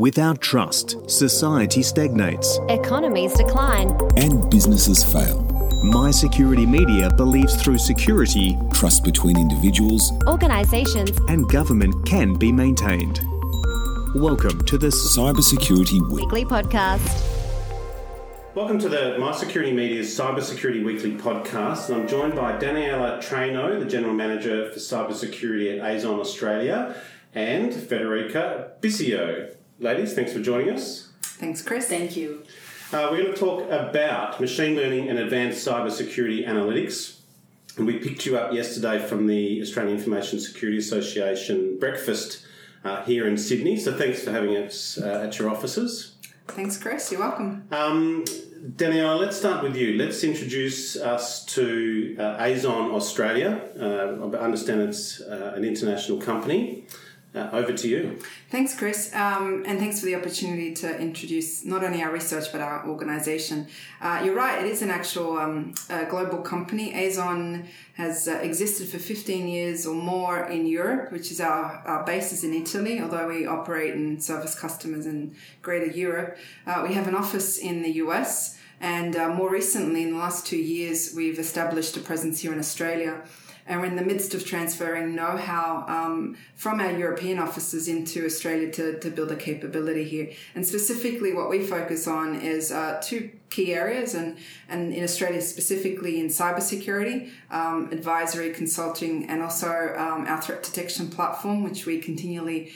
Without trust, society stagnates. Economies decline. And businesses fail. My Security Media believes through security, Trust between individuals, Organisations and government can be maintained. Welcome to the Cybersecurity Week. Weekly Podcast. Welcome to the My Security Media's Cybersecurity Weekly Podcast. And I'm joined by Daniela Traino, the General Manager for Cybersecurity at Azon Australia, and Federica Bisio. Ladies, thanks for joining us. Thanks, Chris. Thank you. We're going to talk about machine learning and advanced cybersecurity analytics. And we picked you up yesterday from the Australian Information Security Association breakfast here in Sydney. So thanks for having us at your offices. Thanks, Chris. You're welcome. Daniela, let's start with you. Let's introduce us to Azon Australia. I understand it's an international company. Over to you. Thanks, Chris, and thanks for the opportunity to introduce not only our research but our organisation. You're right, it is an actual global company. Azon has existed for 15 years or more in Europe, which is our base is in Italy, although we operate and service customers in Greater Europe. We have an office in the US, and more recently, in the last 2 years, we've established a presence here in Australia. And we're in the midst of transferring know-how from our European offices into Australia to build a capability here. And specifically what we focus on is two key areas, and in Australia specifically in cybersecurity, advisory, consulting, and also our threat detection platform, which we continually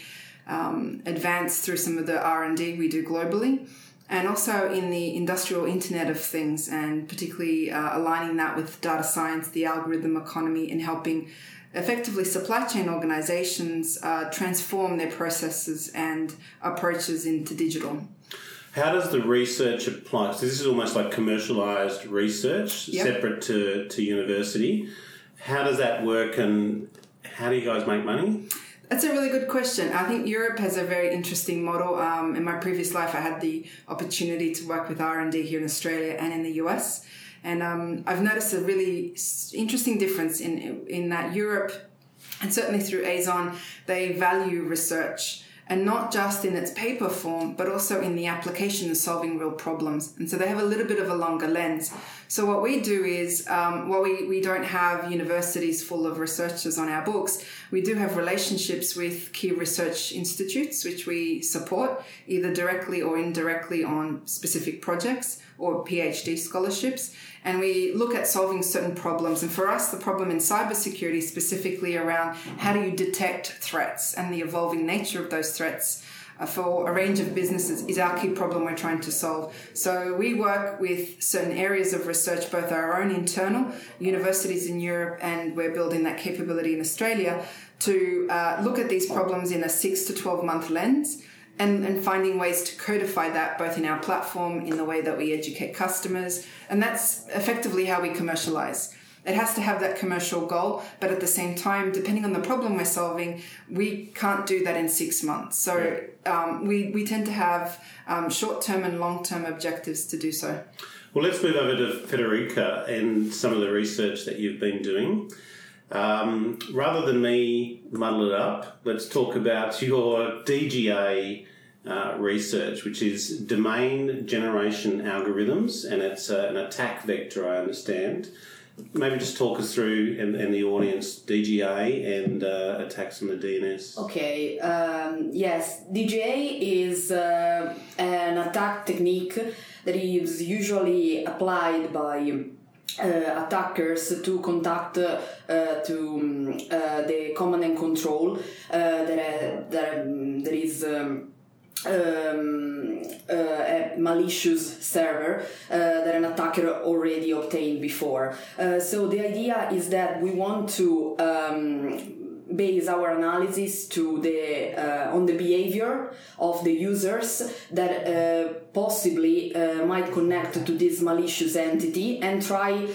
advance through some of the R&D we do globally. And also in the industrial Internet of Things, and particularly aligning that with data science, the algorithm economy, and helping effectively supply chain organizations transform their processes and approaches into digital. How does the research apply? So this is almost like commercialized research, Yep. separate to university. How does that work, and how do you guys make money? That's a really good question. I think Europe has a very interesting model. In my previous life, I had the opportunity to work with R&D here in Australia and in the US. And I've noticed a really interesting difference in that Europe, and certainly through Azon, they value research. And not just in its paper form, but also in the application of solving real problems. And so they have a little bit of a longer lens. So what we do is, while we don't have universities full of researchers on our books, we do have relationships with key research institutes, which we support either directly or indirectly on specific projects or PhD scholarships. And we look at solving certain problems. And for us, the problem in cybersecurity is specifically around how do you detect threats, and the evolving nature of those threats for a range of businesses is our key problem we're trying to solve. So we work with certain areas of research, both our own internal universities in Europe, and we're building that capability in Australia to look at these problems in a 6 to 12 month lens. And finding ways to codify that both in our platform, in the way that we educate customers. And that's effectively how we commercialize. It has to have that commercial goal, but at the same time, depending on the problem we're solving, we can't do that in 6 months. So we tend to have short-term and long-term objectives to do so. Well, let's move over to Federica and some of the research that you've been doing. Rather than me muddle it up, let's talk about your DGA research, which is domain generation algorithms, and it's an attack vector, I understand. Maybe just talk us through, and the audience, DGA and attacks on the DNS. Okay, yes, DGA is an attack technique that is usually applied by attackers to conduct the command and control that is a malicious server that an attacker already obtained before. So the idea is that we want to base our analysis to on the behavior of the users that possibly might connect to this malicious entity, and try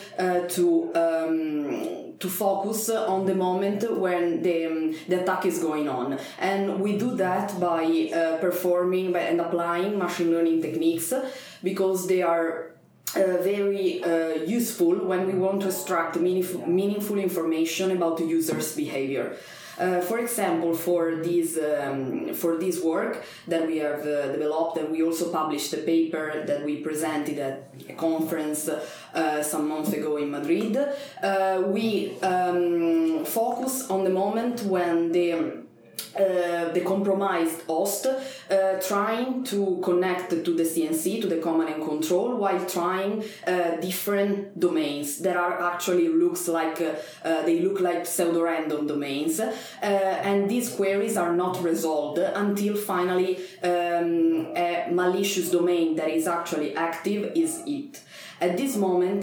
to focus on the moment when the attack is going on. And we do that by performing and applying machine learning techniques, because they are very useful when we want to extract meaningful information about the user's behavior. For example, for this work that we have developed, and we also published a paper that we presented at a conference some months ago in Madrid, we focus on the moment when the compromised host trying to connect to the CNC, to the command and control, while trying different domains that are actually they look like pseudo-random domains, and these queries are not resolved until finally a malicious domain that is actually active is hit. At this moment,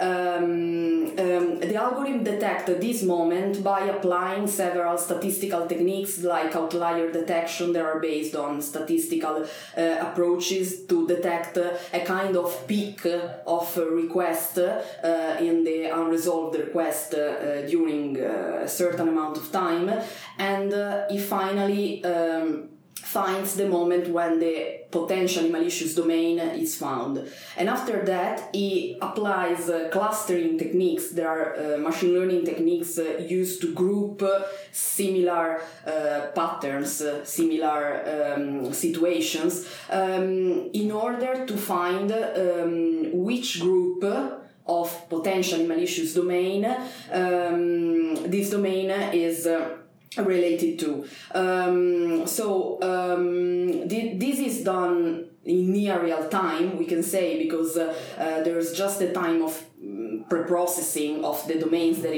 the algorithm detects this moment by applying several statistical techniques like outlier detection that are based on statistical approaches to detect a kind of peak of request in the unresolved request during a certain amount of time, and it finally finds the moment when the potentially malicious domain is found. And after that, he applies clustering techniques. There are machine learning techniques used to group similar patterns, similar situations, in order to find which group of potentially malicious domain this domain is related to. This is done in near real time, we can say, because there's just a time of pre-processing of the domains that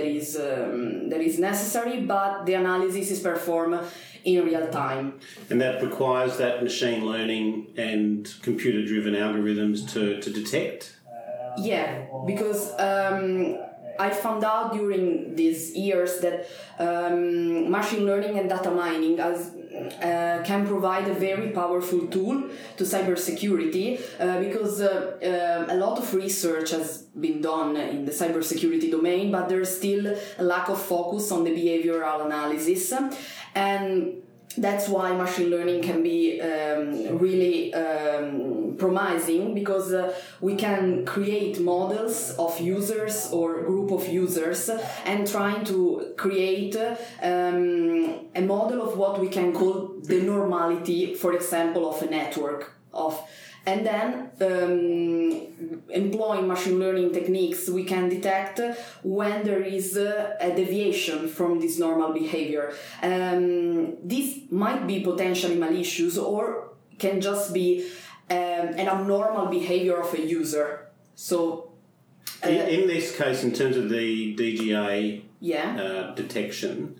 is necessary, but the analysis is performed in real time. And that requires that machine learning and computer-driven algorithms to detect? Yeah, because I found out during these years that machine learning and data mining can provide a very powerful tool to cybersecurity, because a lot of research has been done in the cybersecurity domain, but there's still a lack of focus on the behavioral analysis, and that's why machine learning can be really promising, because we can create models of users or group of users and trying to create a model of what we can call the normality, for example, of a network and then employing machine learning techniques, we can detect when there is a deviation from this normal behavior. This might be potentially malicious or can just be an abnormal behavior of a user. So, in this case, in terms of the DGA detection,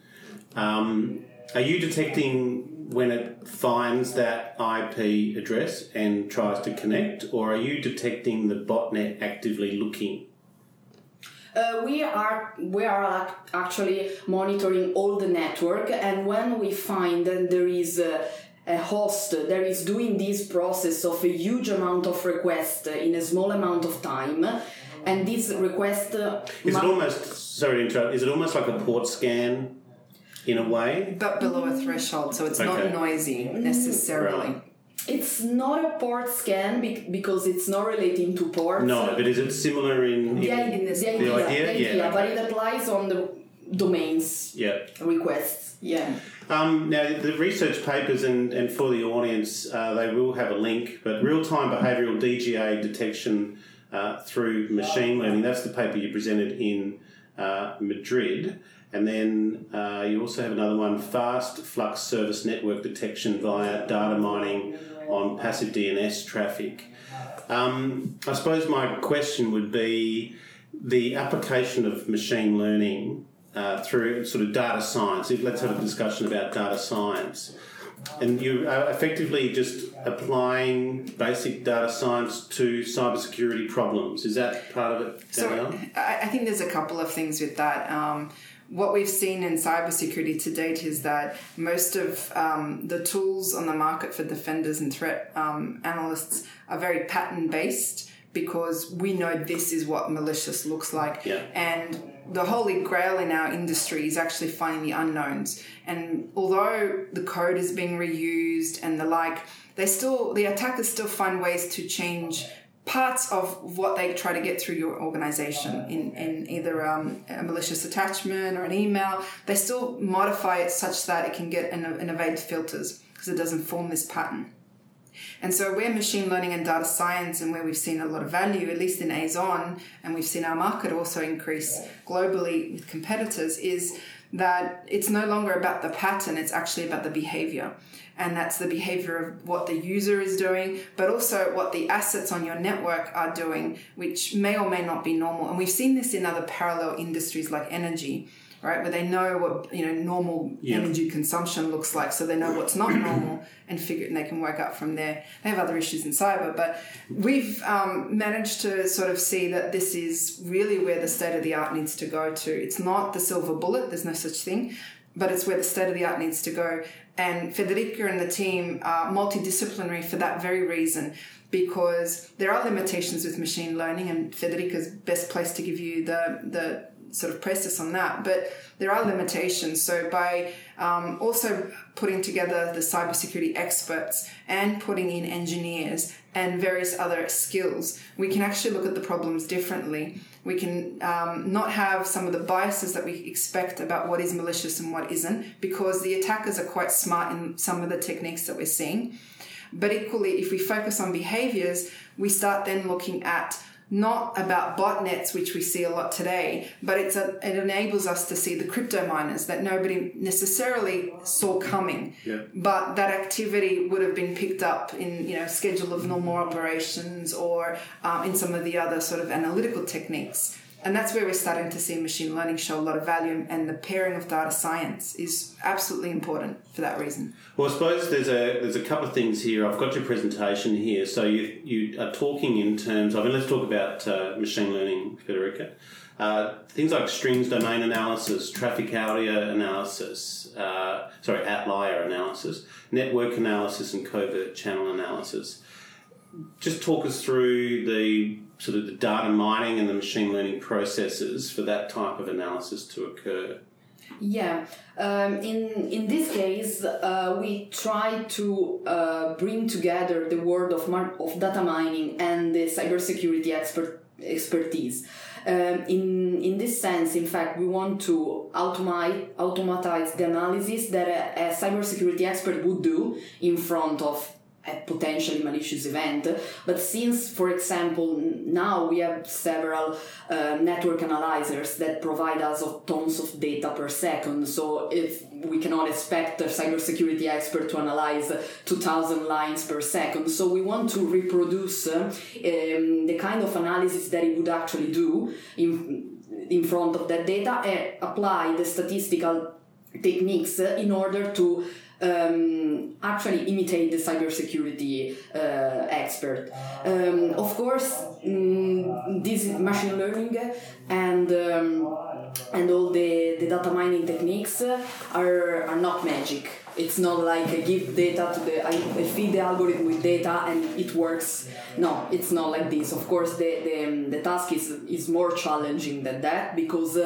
are you detecting when it finds that IP address and tries to connect, or are you detecting the botnet actively looking? We are actually monitoring all the network, and when we find that there is a host that is doing this process of a huge amount of requests in a small amount of time, and this request is it almost like a port scan in a way? But below a threshold, so it's not noisy necessarily. Right. It's not a port scan because it's not relating to ports. No, but is it similar in the idea? Yeah, but it applies on the domains requests. Yeah. Now, the research papers, and for the audience, they will have a link, but real-time behavioural DGA detection through machine learning, that's the paper you presented in Madrid. And then you also have another one, fast flux service network detection via data mining on passive DNS traffic. I suppose my question would be the application of machine learning through sort of data science. Let's have a discussion about data science. And you are effectively just applying basic data science to cybersecurity problems. Is that part of it, Danielle? So I think there's a couple of things with that. What we've seen in cybersecurity to date is that most of the tools on the market for defenders and threat analysts are very pattern-based, because we know this is what malicious looks like. Yeah. And the holy grail in our industry is actually finding the unknowns. And although the code is being reused and the like, the attackers still find ways to change parts of what they try to get through your organization in either a malicious attachment or an email, they still modify it such that it can get and evade filters because it doesn't form this pattern. And so where machine learning and data science and where we've seen a lot of value, at least in AZON, and we've seen our market also increase globally with competitors, is that it's no longer about the pattern, it's actually about the behavior. And that's the behavior of what the user is doing, but also what the assets on your network are doing, which may or may not be normal. And we've seen this in other parallel industries like energy, right, where they know what normal energy consumption looks like, so they know what's not normal and they can work out from there. They have other issues in cyber, but we've managed to sort of see that this is really where the state of the art needs to go to. It's not the silver bullet, there's no such thing, but it's where the state of the art needs to go. And Federica and the team are multidisciplinary for that very reason, because there are limitations with machine learning, and Federica's best placed to give you the sort of process on that, but there are limitations. So by also putting together the cybersecurity experts and putting in engineers and various other skills, we can actually look at the problems differently. We can not have some of the biases that we expect about what is malicious and what isn't, because the attackers are quite smart in some of the techniques that we're seeing. But equally, if we focus on behaviors, we start then looking at not about botnets, which we see a lot today, but it enables us to see the crypto miners that nobody necessarily saw coming. Yeah. But that activity would have been picked up in schedule of normal operations or in some of the other sort of analytical techniques. And that's where we're starting to see machine learning show a lot of value, and the pairing of data science is absolutely important for that reason. Well, I suppose there's a couple of things here. I've got your presentation here. So you are talking in terms of, and let's talk about machine learning, Federica. Things like strings domain analysis, traffic outlier analysis, outlier analysis, network analysis, and covert channel analysis. Just talk us through the sort of the data mining and the machine learning processes for that type of analysis to occur. Yeah, in this case, we try to bring together the world of data mining and the cybersecurity expertise. In this sense, in fact, we want to automatize the analysis that a cybersecurity expert would do in front of a potentially malicious event. But since, for example, now we have several network analyzers that provide us tons of data per second, so if we cannot expect a cybersecurity expert to analyze 2,000 lines per second, so we want to reproduce the kind of analysis that it would actually do in front of that data and apply the statistical techniques in order to actually imitate the cybersecurity expert. Of course, this machine learning and all the data mining techniques are not magic. It's not like I give data to I feed the algorithm with data and it works. No, it's not like this. Of course, the task is more challenging than that, because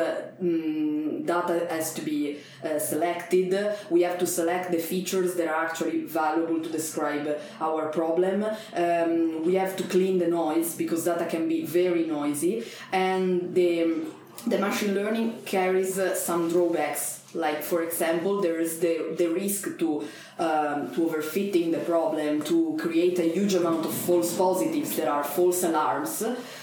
data has to be selected. We have to select the features that are actually valuable to describe our problem. We have to clean the noise, because data can be very noisy, and the machine learning carries some drawbacks. Like, for example, there is the risk to overfitting the problem, to create a huge amount of false positives that are false alarms.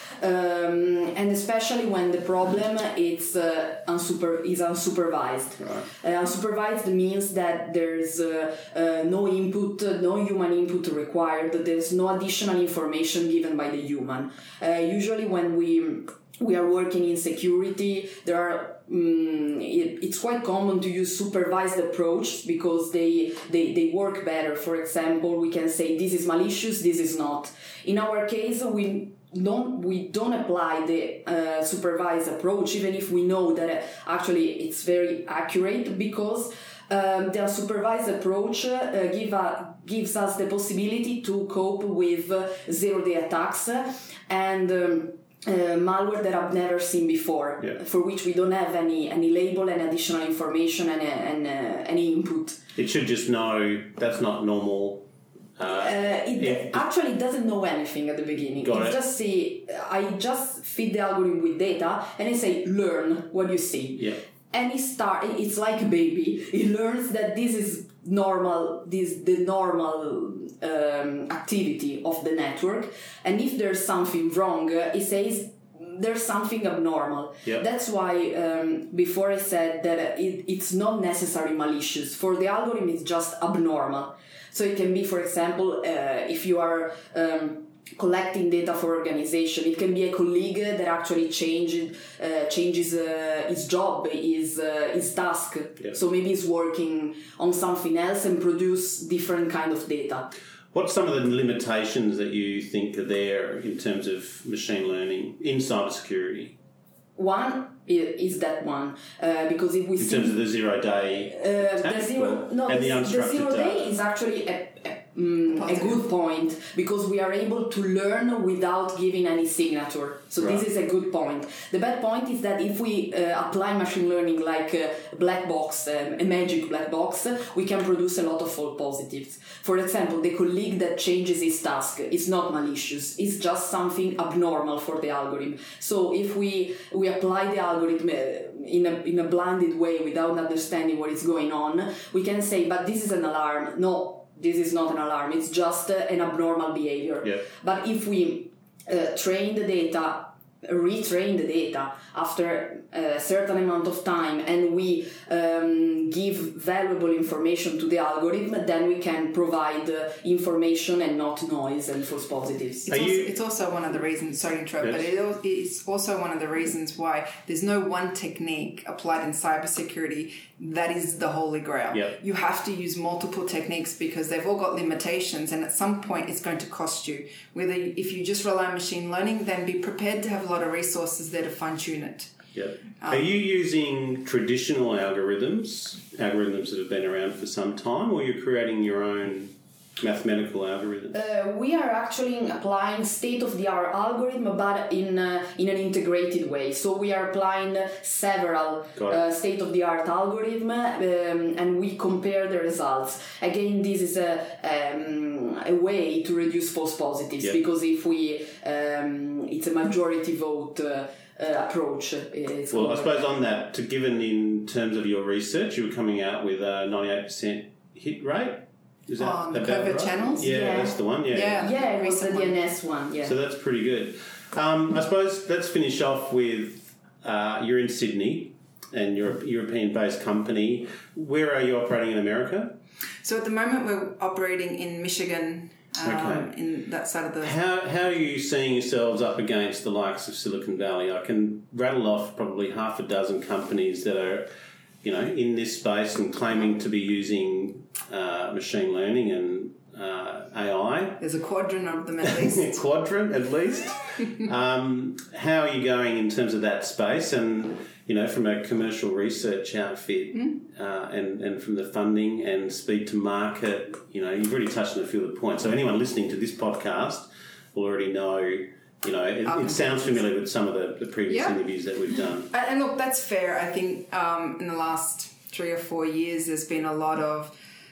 And especially when the problem is unsupervised. Right. Unsupervised means that there's no input, no human input required. There's no additional information given by the human. Usually when we are working in security, there are it's quite common to use supervised approach, because they work better. For example, we can say this is malicious, this is not. In our case, we don't apply the supervised approach, even if we know that actually it's very accurate, because the supervised approach gives us the possibility to cope with zero-day attacks and malware that I've never seen before, for which we don't have any label and additional information and any input. It should just know that's not normal It actually doesn't know anything at the beginning. I just feed the algorithm with data and I say, learn what you see. Yeah. And it's like a baby. It learns that this is normal, the normal activity of the network. And if there's something wrong, it says there's something abnormal. Yep. That's why before I said that it's not necessarily malicious. For the algorithm, it's just abnormal. So it can be, for example, if you are collecting data for organization, it can be a colleague that actually changes his job, his task. Yeah. So maybe he's working on something else and produce different kind of data. What's some of the limitations that you think are there in terms of machine learning in cybersecurity? One is that one, because if we in terms of the 0 day the zero day is actually a good point, because we are able to learn without giving any signature. So right. This is a good point. The bad point is that if we apply machine learning like a black box, a magic black box, we can produce a lot of false positives. For example, the colleague that changes his task is not malicious. It's just something abnormal for the algorithm. So if we apply the algorithm in a blinded way without understanding what is going on, we can say, but this is an alarm. No, this is not an alarm. It's just an abnormal behavior. Yeah. But if we retrain the data after a certain amount of time, and we give valuable information to the algorithm, then we can provide information and not noise and false positives. It's also one of the reasons, sorry to interrupt, yes. but it's also one of the reasons why there's no one technique applied in cybersecurity that is the holy grail. Yep. You have to use multiple techniques because they've all got limitations, and at some point it's going to cost you. Whether if you just rely on machine learning, then be prepared to have a lot of resources there to fine-tune it. Yep. Are you using traditional algorithms that have been around for some time, or you're creating your own mathematical algorithms? We are actually applying state-of-the-art algorithm, but in an integrated way. So we are applying several state-of-the-art algorithm, and we compare the results. Again, this is a way to reduce false positives, yep. because if we it's a majority vote approach. I suppose on that, given in terms of your research, you were coming out with a 98% hit rate. Is that on the about covert right? channels? Yeah, that's the one. Yeah, it was the DNS one. Yeah. So that's pretty good. I suppose let's finish off with you're in Sydney and you're a European-based company. Where are you operating in America? So at the moment we're operating in Michigan. In that side of the... How are you seeing yourselves up against the likes of Silicon Valley? I can rattle off probably half a dozen companies that are, in this space and claiming to be using machine learning and AI. There's a quadrant of them at least. A quadrant at least. How are you going in terms of that space? And from a commercial research outfit and from the funding and speed to market, you've already touched on a few of the points. So anyone listening to this podcast will already know, it sounds familiar with some of the previous interviews that we've done. And look, that's fair. I think in the last 3 or 4 years, there's been a lot of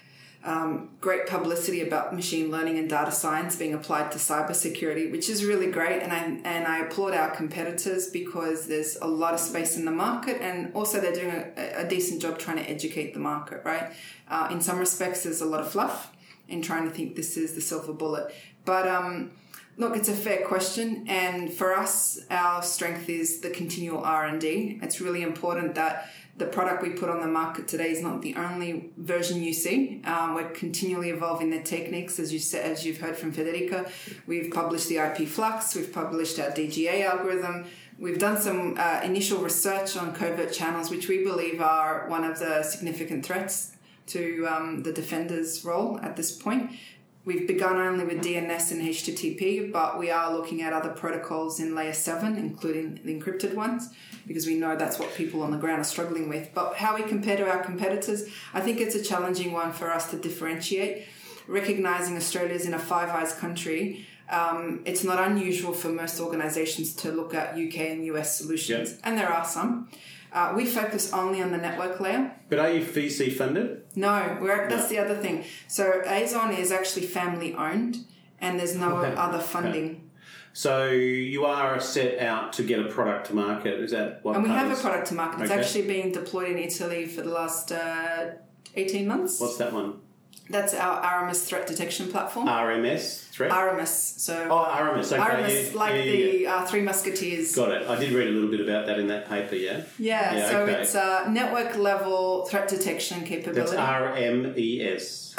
great publicity about machine learning and data science being applied to cybersecurity, which is really great. And I applaud our competitors because there's a lot of space in the market, and also they're doing a decent job trying to educate the market, right? In some respects, there's a lot of fluff in trying to think this is the silver bullet. But look, it's a fair question. And for us, our strength is the continual R&D. It's really important that the product we put on the market today is not the only version you see. We're continually evolving the techniques, as you've heard from Federica. We've published the IP Flux. We've published our DGA algorithm. We've done some initial research on covert channels, which we believe are one of the significant threats to the defender's role at this point. We've begun only with DNS and HTTP, but we are looking at other protocols in layer 7, including the encrypted ones, because we know that's what people on the ground are struggling with. But how we compare to our competitors, I think it's a challenging one for us to differentiate. Recognizing Australia's in a Five Eyes country, it's not unusual for most organizations to look at UK and US solutions, and there are some. We focus only on the network layer. But are you VC funded? No, that's the other thing. So Azon is actually family owned, and there's no other funding. Okay. So you are set out to get a product to market. Is that what? And we have a product to market. It's Okay. actually been deployed in Italy for the last 18 months. What's that one? That's our RMS threat detection platform. RMS threat? RMS. So RMS. Okay. RMS, the Three Musketeers. Got it. I did read a little bit about that in that paper. Yeah. Yeah. So okay. it's network level threat detection capability. That's RMES.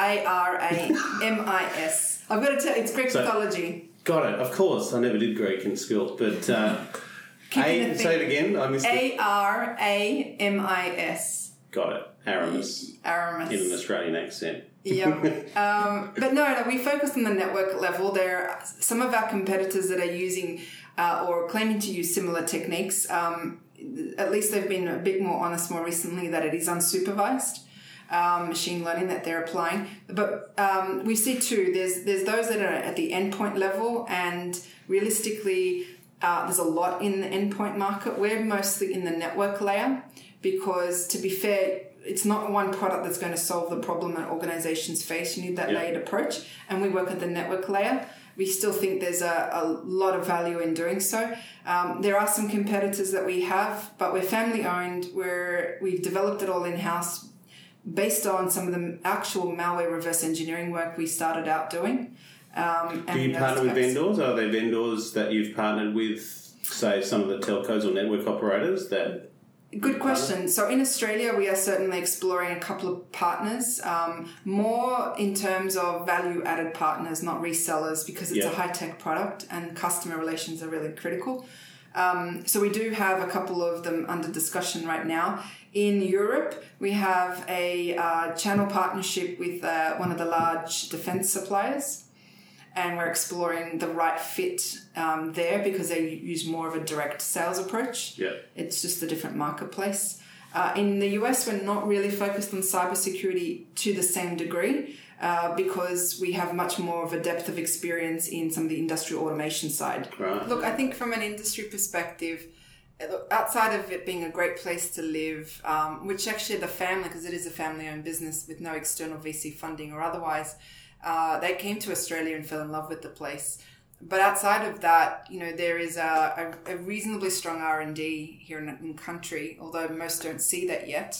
ARAMIS. I've got to tell you, it's Greek mythology. Got it. Of course, I never did Greek in school, but say it again. I missed it. ARAMIS. Got it. Aramis. Aramis. In an Australian accent. Yep. But no, we focus on the network level. There are some of our competitors that are using or claiming to use similar techniques. At least they've been a bit more honest more recently that it is unsupervised machine learning that they're applying. But we see too, there's those that are at the endpoint level, and realistically there's a lot in the endpoint market. We're mostly in the network layer because, to be fair, it's not one product that's going to solve the problem that organizations face. You need that layered approach, and we work at the network layer. We still think there's a lot of value in doing so. There are some competitors that we have, but we're family owned. We've developed it all in-house based on some of the actual malware reverse engineering work we started out doing. Do you partner with vendors? Are there vendors that you've partnered with, say, some of the telcos or network operators that... Good question. So in Australia, we are certainly exploring a couple of partners, more in terms of value-added partners, not resellers, because it's a high-tech product and customer relations are really critical. So we do have a couple of them under discussion right now. In Europe, we have a channel partnership with one of the large defense suppliers, and we're exploring the right fit there because they use more of a direct sales approach. Yeah. It's just a different marketplace. In the US, we're not really focused on cybersecurity to the same degree because we have much more of a depth of experience in some of the industrial automation side. Right. Look, I think from an industry perspective, outside of it being a great place to live, which actually the family, because it is a family-owned business with no external VC funding or otherwise, they came to Australia and fell in love with the place. But outside of that, there is a reasonably strong R&D here in country, although most don't see that yet.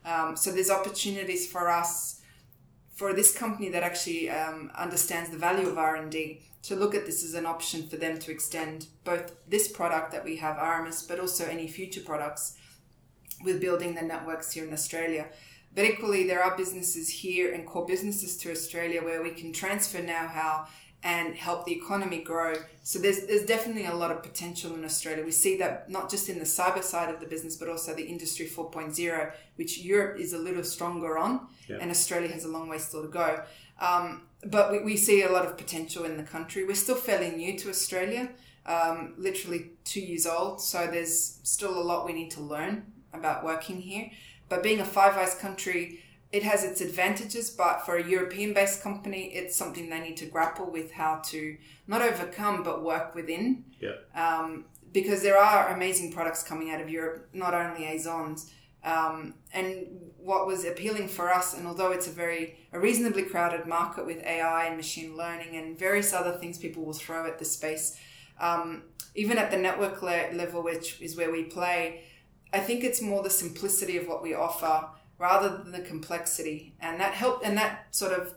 So there's opportunities for us, for this company that actually understands the value of R&D, to look at this as an option for them to extend both this product that we have, RMS, but also any future products with building the networks here in Australia. But equally, there are businesses here and core businesses to Australia where we can transfer know-how and help the economy grow. So there's definitely a lot of potential in Australia. We see that not just in the cyber side of the business, but also the Industry 4.0, which Europe is a little stronger on, and Australia has a long way still to go. But we see a lot of potential in the country. We're still fairly new to Australia, literally 2 years old. So there's still a lot we need to learn about working here. But being a Five Eyes country, it has its advantages, but for a European-based company, it's something they need to grapple with how to not overcome, but work within. Yeah. Because there are amazing products coming out of Europe, not only Azons. And what was appealing for us, and although it's a reasonably crowded market with AI and machine learning and various other things people will throw at the space, even at the network level, which is where we play, I think it's more the simplicity of what we offer rather than the complexity, and that sort of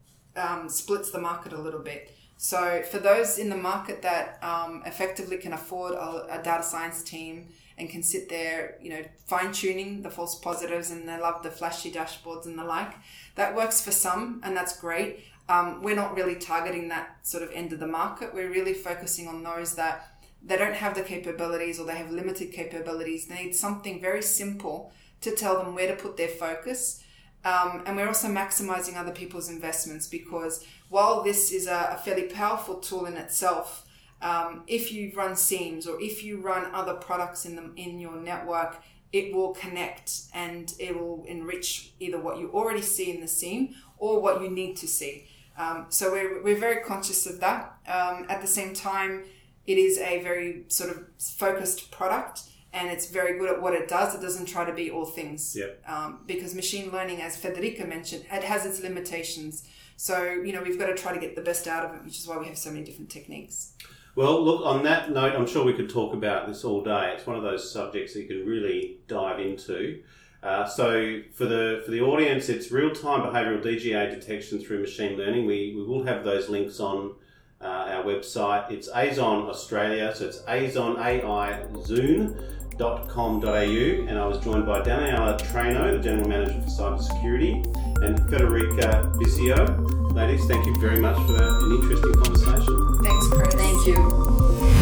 splits the market a little bit. So for those in the market that effectively can afford a data science team and can sit there, fine-tuning the false positives, and they love the flashy dashboards and the like, that works for some, and that's great. We're not really targeting that sort of end of the market. We're really focusing on those that they don't have the capabilities, or they have limited capabilities. They need something very simple to tell them where to put their focus. And we're also maximizing other people's investments, because while this is a fairly powerful tool in itself, if you run SIEMs or if you run other products in your network, it will connect and it will enrich either what you already see in the SIEM or what you need to see. So we're very conscious of that. At the same time, it is a very sort of focused product, and it's very good at what it does. It doesn't try to be all things. Yep. Because machine learning, as Federica mentioned, it has its limitations. So, we've got to try to get the best out of it, which is why we have so many different techniques. Well, look, on that note, I'm sure we could talk about this all day. It's one of those subjects that you can really dive into. So for the audience, it's real-time behavioural DGA detection through machine learning. We will have those links on our website. It's AIZON Australia, so it's AIZON.com.au, and I was joined by Daniela Traino, the General Manager for Cybersecurity, and Federica Bisio. Ladies, thank you very much for an interesting conversation. Thanks, Chris. Thank you.